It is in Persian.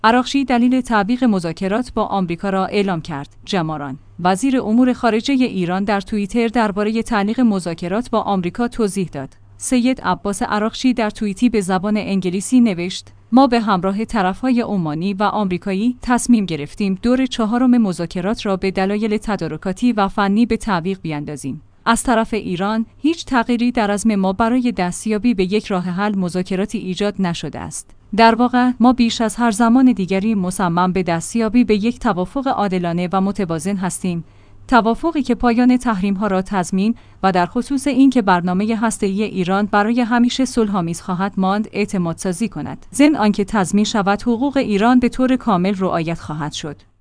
عراقچی دلیل تعویق مذاکرات با آمریکا را اعلام کرد. جماران، وزیر امور خارجه ایران در توییتر درباره تعلیق مذاکرات با آمریکا توضیح داد. سید عباس عراقچی در توییتی به زبان انگلیسی نوشت: ما به همراه طرفهای عمانی و آمریکایی تصمیم گرفتیم دور 4 مذاکرات را به دلایل تدارکاتی و فنی به تعویق بیاندازیم. از طرف ایران هیچ تغییری در عزم ما برای دستیابی به یک راه حل مذاکراتی ایجاد نشده است. در واقع ما بیش از هر زمان دیگری مصمم به دستیابی به یک توافق عادلانه و متوازن هستیم، توافقی که پایان تحریم‌ها را تضمین و در خصوص اینکه برنامه هسته‌ای ایران برای همیشه صلح‌آمیز خواهد ماند اعتمادسازی کند، ضمن آنکه تضمین شود حقوق ایران به طور کامل رعایت خواهد شد.